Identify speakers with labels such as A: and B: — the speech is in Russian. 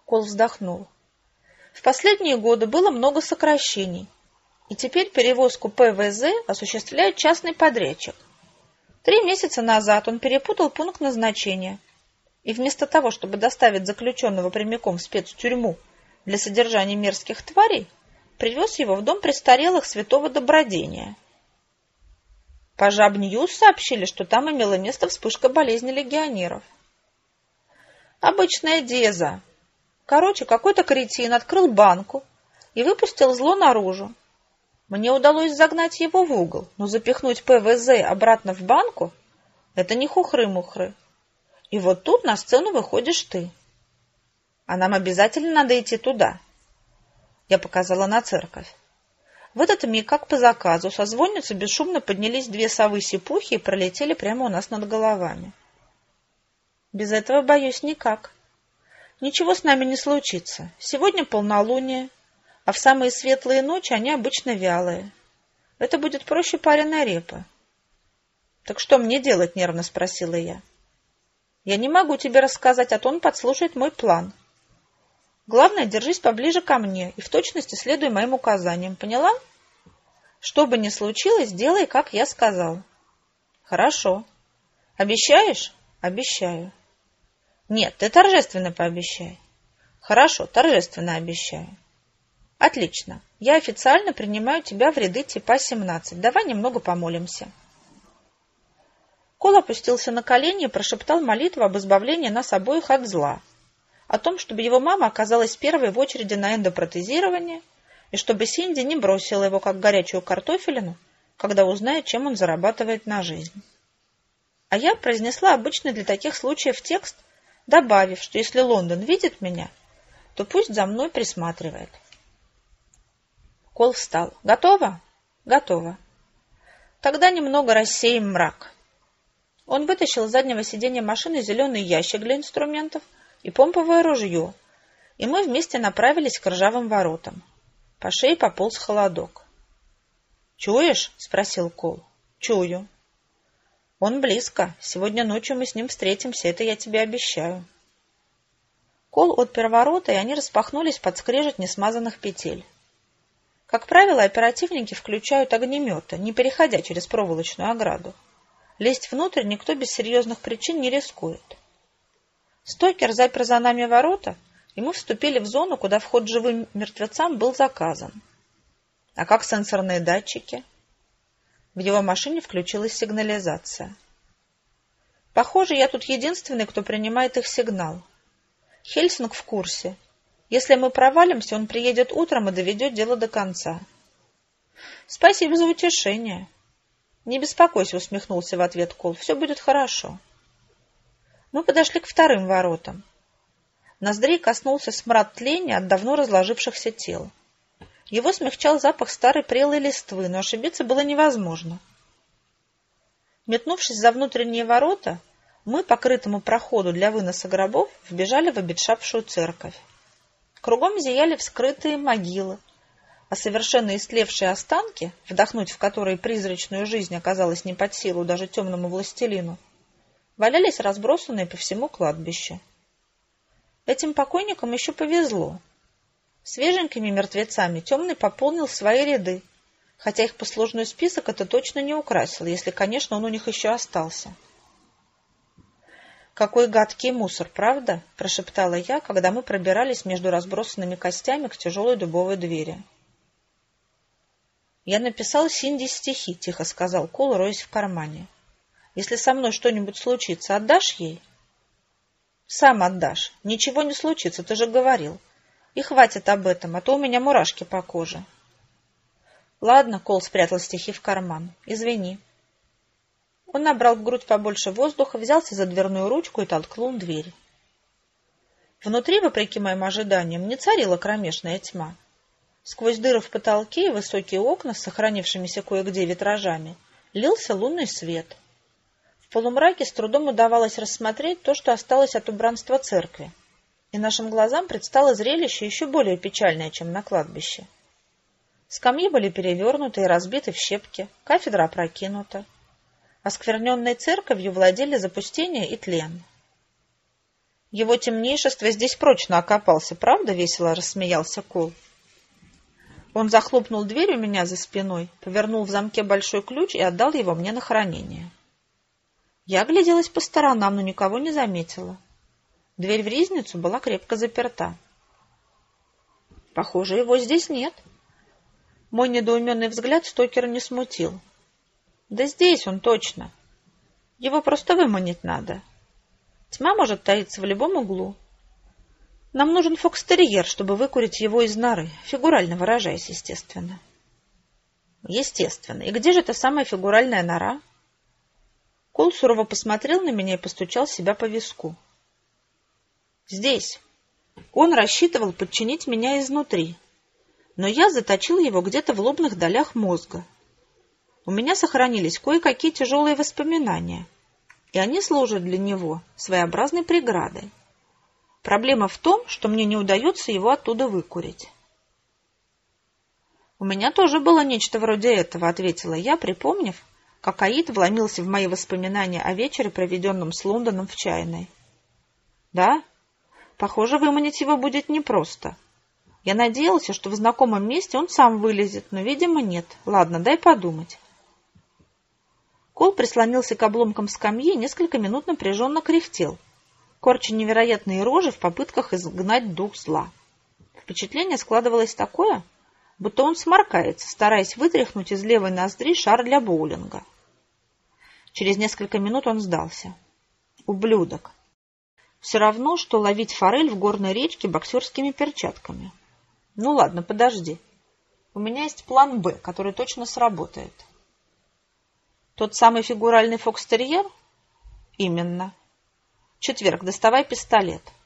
A: Кол вздохнул. В последние годы было много сокращений, и теперь перевозку ПВЗ осуществляет частный подрядчик. 3 месяца назад он перепутал пункт назначения, и вместо того, чтобы доставить заключенного прямиком в спецтюрьму для содержания мерзких тварей, привез его в дом престарелых святого Добродения. По Жаб-Ньюс сообщили, что там имела место вспышка болезни легионеров. Обычная деза. Короче, какой-то кретин открыл банку и выпустил зло наружу. Мне удалось загнать его в угол, но запихнуть ПВЗ обратно в банку — это не хухры-мухры. И вот тут на сцену выходишь ты. А нам обязательно надо идти туда. Я показала на церковь. В этот миг, как по заказу, со звонницы бесшумно поднялись 2 совы-сипухи и пролетели прямо у нас над головами. Без этого, боюсь, никак. Ничего с нами не случится. Сегодня полнолуние, а в самые светлые ночи они обычно вялые. Это будет проще пареной репы. — Так что мне делать? — нервно спросила я. — Я не могу тебе рассказать, а то он подслушает мой план. Главное, держись поближе ко мне и в точности следуй моим указаниям. Поняла? Что бы ни случилось, делай, как я сказал. — Хорошо. — Обещаешь? — Обещаю. Нет, ты торжественно пообещай. Хорошо, торжественно обещаю. Отлично. Я официально принимаю тебя в ряды типа 17. Давай немного помолимся. Кол опустился на колени и прошептал молитву об избавлении нас обоих от зла, о том, чтобы его мама оказалась первой в очереди на эндопротезирование и чтобы Синди не бросила его, как горячую картофелину, когда узнает, чем он зарабатывает на жизнь. А я произнесла обычный для таких случаев текст, добавив, что если Лондон видит меня, то пусть за мной присматривает. Кол встал. Готово? Готово. Тогда немного рассеем мрак. Он вытащил с заднего сиденья машины зеленый ящик для инструментов и помповое ружье, и мы вместе направились к ржавым воротам. По шее пополз холодок. «Чуешь?» — спросил Кол. «Чую». «Он близко. Сегодня ночью мы с ним встретимся, это я тебе обещаю». Кол отпер ворота, и они распахнулись под скрежет несмазанных петель. Как правило, оперативники включают огнеметы, не переходя через проволочную ограду. Лезть внутрь никто без серьезных причин не рискует. Стокер запер за нами ворота, и мы вступили в зону, куда вход живым мертвецам был заказан. А как сенсорные датчики? В его машине включилась сигнализация. Похоже, я тут единственный, кто принимает их сигнал. Хельсинг в курсе. Если мы провалимся, он приедет утром и доведет дело до конца. Спасибо за утешение. Не беспокойся, усмехнулся в ответ Кол. Все будет хорошо. Мы подошли к вторым воротам. Ноздрей коснулся смрад тления от давно разложившихся тел. Его смягчал запах старой прелой листвы, но ошибиться было невозможно. Метнувшись за внутренние ворота, мы по крытому проходу для выноса гробов вбежали в обветшавшую церковь. Кругом зияли вскрытые могилы, а совершенно истлевшие останки, вдохнуть в которые призрачную жизнь оказалась не под силу даже темному властелину, валялись разбросанные по всему кладбищу. Этим покойникам еще повезло. Свеженькими мертвецами Темный пополнил свои ряды, хотя их послужной список это точно не украсил, если, конечно, он у них еще остался. «Какой гадкий мусор, правда?» – прошептала я, когда мы пробирались между разбросанными костями к тяжелой дубовой двери. «Я написал Синди стихи», – тихо сказал Кол, роясь в кармане. «Если со мной что-нибудь случится, отдашь ей?» «Сам отдашь. Ничего не случится, ты же говорил. И хватит об этом, а то у меня мурашки по коже». «Ладно», — Кол спрятал стихи в карман. «Извини». Он набрал в грудь побольше воздуха, взялся за дверную ручку и толкнул дверь. Внутри, вопреки моим ожиданиям, не царила кромешная тьма. Сквозь дыры в потолке и высокие окна с сохранившимися кое-где витражами лился лунный свет. В полумраке с трудом удавалось рассмотреть то, что осталось от убранства церкви, и нашим глазам предстало зрелище еще более печальное, чем на кладбище. Скамьи были перевернуты и разбиты в щепки, кафедра опрокинута. Оскверненной церковью владели запустение и тлен. Его темнейшество здесь прочно окопался, правда? — весело рассмеялся Кол. Он захлопнул дверь у меня за спиной, повернул в замке большой ключ и отдал его мне на хранение. Я огляделась по сторонам, но никого не заметила. Дверь в ризницу была крепко заперта. Похоже, его здесь нет. Мой недоуменный взгляд Стокера не смутил. Да здесь он точно. Его просто выманить надо. Тьма может таиться в любом углу. Нам нужен фокстерьер, чтобы выкурить его из норы, фигурально выражаясь, естественно. Естественно. И где же эта самая фигуральная нора? Кол сурово посмотрел на меня и постучал себя по виску. Здесь. Он рассчитывал подчинить меня изнутри, но я заточил его где-то в лобных долях мозга. У меня сохранились кое-какие тяжелые воспоминания, и они служат для него своеобразной преградой. Проблема в том, что мне не удается его оттуда выкурить. «У меня тоже было нечто вроде этого», — ответила я, припомнив, как Аид вломился в мои воспоминания о вечере, проведенном с Лондоном в чайной. «Да? Похоже, выманить его будет непросто. Я надеялся, что в знакомом месте он сам вылезет, но, видимо, нет. Ладно, дай подумать». Кол прислонился к обломкам скамьи и несколько минут напряженно кряхтел, корча невероятные рожи в попытках изгнать дух зла. Впечатление складывалось такое, будто он сморкается, стараясь вытряхнуть из левой ноздри шар для боулинга. Через несколько минут он сдался. Ублюдок. Все равно, что ловить форель в горной речке боксерскими перчатками. Ну ладно, подожди. У меня есть план «Б», который точно сработает. Тот самый фигуральный фокстерьер? Именно. Четверг, доставай пистолет.